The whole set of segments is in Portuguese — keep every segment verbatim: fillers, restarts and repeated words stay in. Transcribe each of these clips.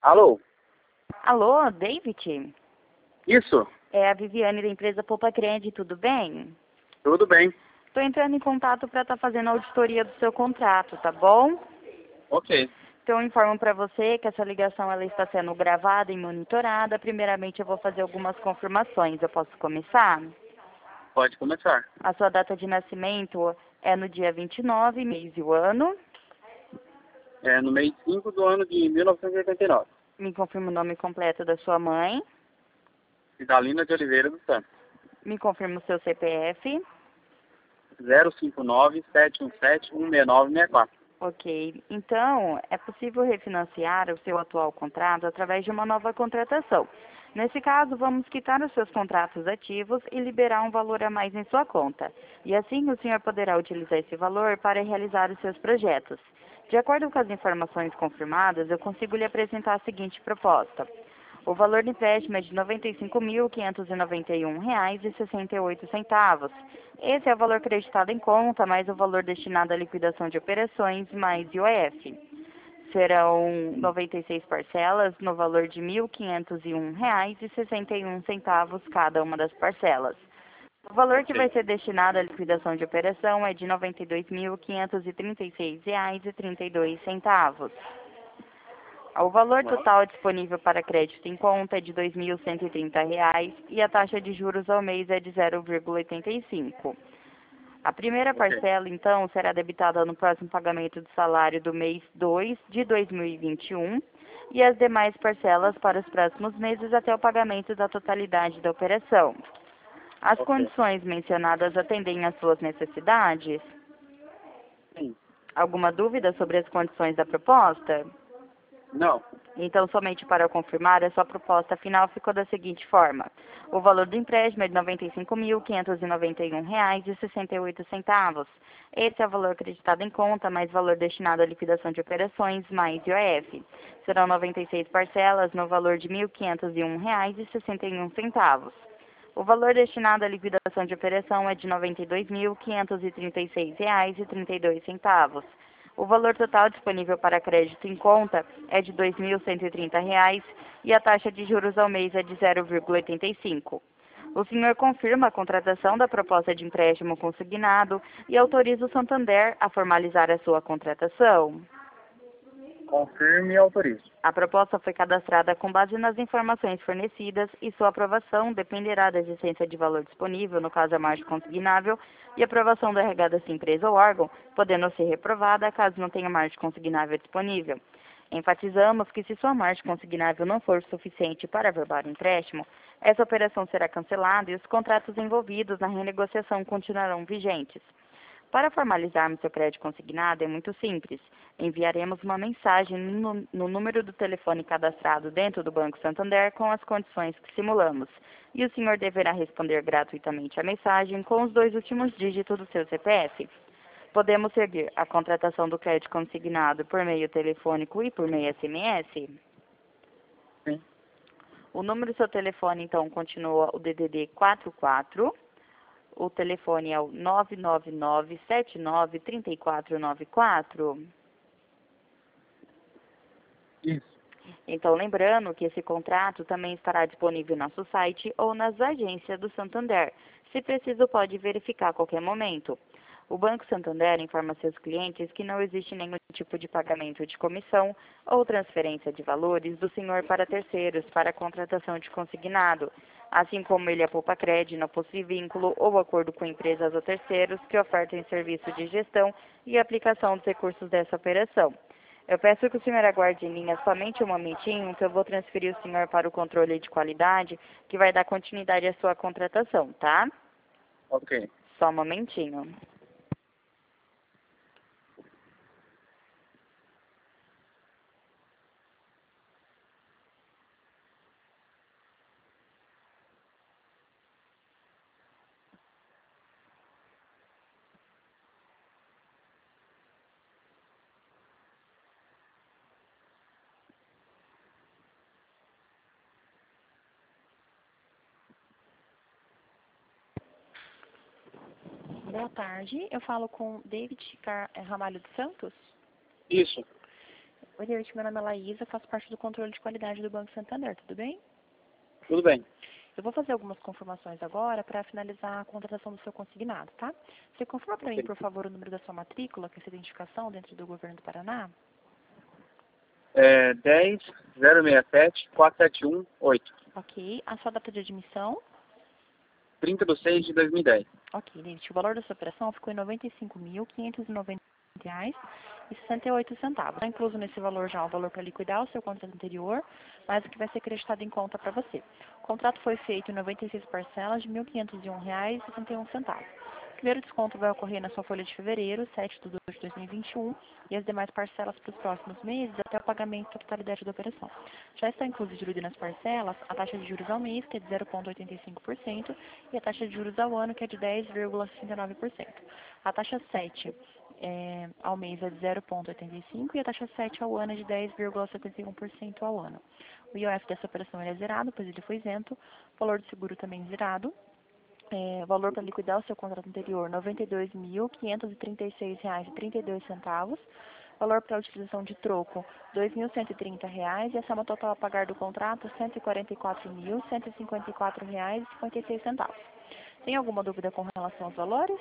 Alô? Alô, David? Isso? É a Viviane da empresa Poupa Crédito, tudo bem? Tudo bem. Estou entrando em contato para estar fazendo a auditoria do seu contrato, tá bom? Ok. Então, eu informo para você que essa ligação ela está sendo gravada e monitorada. Primeiramente, eu vou fazer algumas confirmações. Eu posso começar? Pode começar. A sua data de nascimento é no dia vinte e nove, mês e o ano. É no mês cinco do ano de mil novecentos e oitenta e nove. Me confirma o nome completo da sua mãe. Cidalina de Oliveira dos Santos. Me confirma o seu C P F. zero cinco nove, sete um sete, um seis nove seis quatro. Ok. Então, é possível refinanciar o seu atual contrato através de uma nova contratação. Nesse caso, vamos quitar os seus contratos ativos e liberar um valor a mais em sua conta. E assim, o senhor poderá utilizar esse valor para realizar os seus projetos. De acordo com as informações confirmadas, eu consigo lhe apresentar a seguinte proposta. O valor do empréstimo é de noventa e cinco mil, quinhentos e noventa e um reais e sessenta e oito centavos. Esse é o valor creditado em conta, mais o valor destinado à liquidação de operações, mais I O F. Serão noventa e seis parcelas no valor de mil quinhentos e um reais e sessenta e um centavos cada uma das parcelas. O valor que vai ser destinado à liquidação de operação é de noventa e dois mil, quinhentos e trinta e seis reais e trinta e dois centavos. O valor total disponível para crédito em conta é de dois mil cento e trinta reais e a taxa de juros ao mês é de zero vírgula oitenta e cinco. A primeira parcela, então, será debitada no próximo pagamento do salário do mês dois de dois mil e vinte e um e as demais parcelas para os próximos meses até o pagamento da totalidade da operação. As Ok. condições mencionadas atendem às suas necessidades? Sim. Alguma dúvida sobre as condições da proposta? Não. Então, somente para confirmar, a sua proposta final ficou da seguinte forma. O valor do empréstimo é de noventa e cinco mil, quinhentos e noventa e um reais e sessenta e oito centavos. Esse é o valor acreditado em conta, mais valor destinado à liquidação de operações, mais I O F. Serão noventa e seis parcelas no valor de mil quinhentos e um reais e sessenta e um centavos. O valor destinado à liquidação de operação é de noventa e dois mil, quinhentos e trinta e seis reais e trinta e dois centavos. O valor total disponível para crédito em conta é de dois mil cento e trinta reais e a taxa de juros ao mês é de zero vírgula oitenta e cinco. O senhor confirma a contratação da proposta de empréstimo consignado e autoriza o Santander a formalizar a sua contratação. Confirme e autorize. A proposta foi cadastrada com base nas informações fornecidas e sua aprovação dependerá da existência de valor disponível, no caso a margem consignável, e aprovação da R H dessa empresa ou órgão, podendo ser reprovada caso não tenha margem consignável disponível. Enfatizamos que se sua margem consignável não for suficiente para averbar o empréstimo, essa operação será cancelada e os contratos envolvidos na renegociação continuarão vigentes. Para formalizarmos seu crédito consignado é muito simples. Enviaremos uma mensagem no, no número do telefone cadastrado dentro do Banco Santander com as condições que simulamos. E o senhor deverá responder gratuitamente à mensagem com os dois últimos dígitos do seu C P F. Podemos seguir a contratação do crédito consignado por meio telefônico e por meio S M S? Sim. O número do seu telefone, então, continua o D D D quatro quatro. O telefone é o nove nove nove, sete nove, três quatro nove quatro. Isso. Então, lembrando que esse contrato também estará disponível no nosso site ou nas agências do Santander. Se preciso, pode verificar a qualquer momento. O Banco Santander informa seus clientes que não existe nenhum tipo de pagamento de comissão ou transferência de valores do senhor para terceiros para a contratação de consignado, assim como ele é Poupa Crédito, não possui vínculo ou acordo com empresas ou terceiros que ofertem serviço de gestão e aplicação dos recursos dessa operação. Eu peço que o senhor aguarde em linha somente um momentinho, que eu vou transferir o senhor para o controle de qualidade, que vai dar continuidade à sua contratação, tá? Ok. Só um momentinho. Boa tarde, eu falo com David Car- eh, Ramalho dos Santos. Isso. Oi, David, meu nome é Laísa, faço parte do controle de qualidade do Banco Santander, tudo bem? Tudo bem. Eu vou fazer algumas confirmações agora para finalizar a contratação do seu consignado, tá? Você confirma para mim, Ok. por favor, o número da sua matrícula, que é essa identificação dentro do governo do Paraná? É dez zero seis sete quatro sete um oito. Ok. A sua data de admissão? trinta de seis de dois mil e dez. Ok, David. O valor da sua operação ficou em noventa e cinco mil, quinhentos e noventa reais e sessenta e oito centavos. Está incluso nesse valor já o valor para liquidar o seu contrato anterior, mais o que vai ser acreditado em conta para você. O contrato foi feito em noventa e seis parcelas de mil quinhentos e um reais e sessenta e um centavos. O primeiro desconto vai ocorrer na sua folha de fevereiro, sete de dois de dois mil e vinte e um, e as demais parcelas para os próximos meses até o pagamento da totalidade da operação. Já está incluso diluído nas parcelas a taxa de juros ao mês, que é de zero vírgula oitenta e cinco por cento, e a taxa de juros ao ano, que é de dez vírgula sessenta e nove por cento. A taxa sete é, ao mês é de zero vírgula oitenta e cinco por cento e a taxa sete ao ano é de dez vírgula setenta e um por cento ao ano. O I O F dessa operação ele é zerado, pois ele foi isento. O valor do seguro também zerado. É, valor para liquidar o seu contrato anterior, noventa e dois mil, quinhentos e trinta e seis reais e trinta e dois centavos. Valor para utilização de troco, dois mil cento e trinta reais. E a soma total a pagar do contrato, cento e quarenta e quatro mil, cento e cinquenta e quatro reais e cinquenta e seis centavos. Tem alguma dúvida com relação aos valores?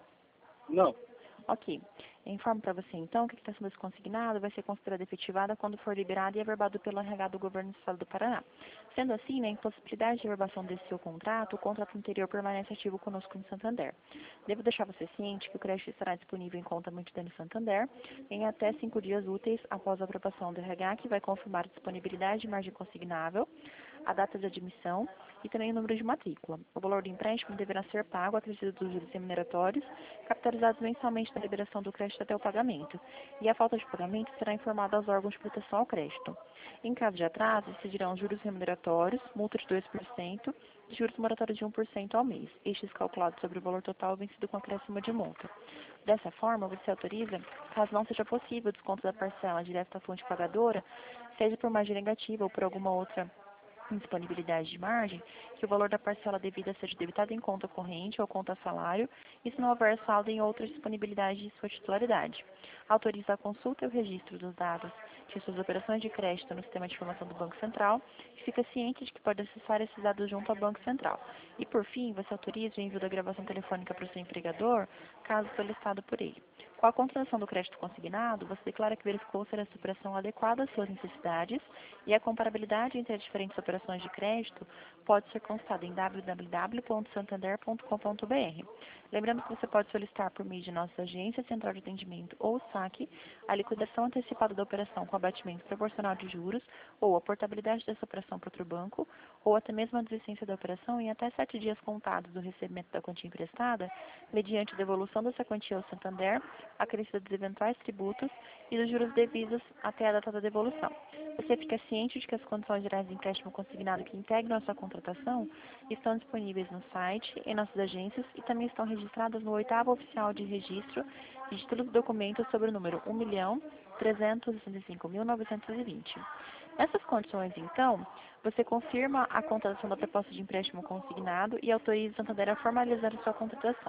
Não. Ok. Informo para você, então, que a quitação desse consignado vai ser considerada efetivada quando for liberado e averbado pelo R H do Governo do Estado do Paraná. Sendo assim, na impossibilidade de averbação desse seu contrato, o contrato anterior permanece ativo conosco no Santander. Devo deixar você ciente que o crédito estará disponível em conta multidão no Santander em até cinco dias úteis após a aprovação do R H, que vai confirmar a disponibilidade de margem consignável, a data de admissão e também o número de matrícula. O valor do empréstimo deverá ser pago acrescido dos juros remuneratórios, capitalizados mensalmente na liberação do crédito até o pagamento, e a falta de pagamento será informada aos órgãos de proteção ao crédito. Em caso de atraso, incidirão os juros remuneratórios, multa de dois por cento e juros moratórios de um por cento ao mês, estes calculados sobre o valor total vencido com acréscimo de multa. Dessa forma, você autoriza, caso não seja possível o desconto da parcela direto à fonte pagadora, seja por margem negativa ou por alguma outra indisponibilidade de margem, que o valor da parcela devida seja debitado em conta corrente ou conta salário, e se não houver saldo em outras disponibilidades de sua titularidade. Autoriza a consulta e o registro dos dados de suas operações de crédito no sistema de informação do Banco Central e fica ciente de que pode acessar esses dados junto ao Banco Central. E, por fim, você autoriza o envio da gravação telefônica para o seu empregador, caso solicitado por ele. Com a contratação do crédito consignado, você declara que verificou ser essa operação adequada às suas necessidades e a comparabilidade entre as diferentes operações de crédito pode ser consultada em w w w ponto santander ponto com ponto b r. Lembrando que você pode solicitar por meio de nossa agência, central de atendimento ou saque a liquidação antecipada da operação com abatimento proporcional de juros ou a portabilidade dessa operação para outro banco ou até mesmo a desistência da operação em até sete dias contados do recebimento da quantia emprestada, mediante a devolução dessa quantia ao Santander, acrescida dos eventuais tributos e dos juros devidos até a data da devolução. Você fica ciente de que as condições gerais de empréstimo consignado que integram a sua contratação estão disponíveis no site, em nossas agências e também estão registradas no oitavo oficial de registro de títulos e documentos sobre o número um milhão trezentos e sessenta e cinco mil novecentos e vinte. Nessas condições, então, você confirma a contratação da proposta de empréstimo consignado e autoriza o Santander a formalizar a sua contratação.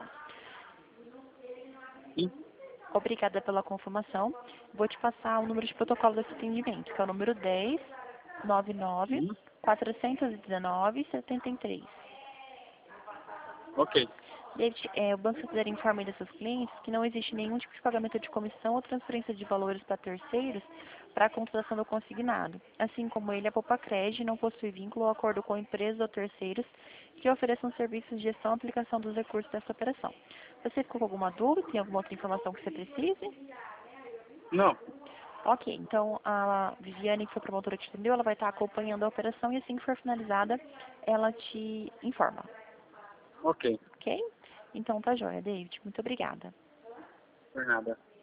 Sim. Obrigada pela confirmação. Vou te passar o número de protocolo desse atendimento, que é o número dez, noventa e nove, Sim. quatrocentos e dezenove, setenta e três. Ok. David, é, o Banco Santander informa ainda seus clientes que não existe nenhum tipo de pagamento de comissão ou transferência de valores para terceiros para a contratação do consignado. Assim como ele, a Popacred não possui vínculo ou acordo com empresas ou terceiros que ofereçam serviços de gestão e aplicação dos recursos dessa operação. Você ficou com alguma dúvida? Tem alguma outra informação que você precise? Não. Ok, então a Viviane, que foi a promotora que te atendeu, ela vai estar acompanhando a operação e assim que for finalizada, ela te informa. Ok. Ok? Então tá joia, David. Muito obrigada. Por nada.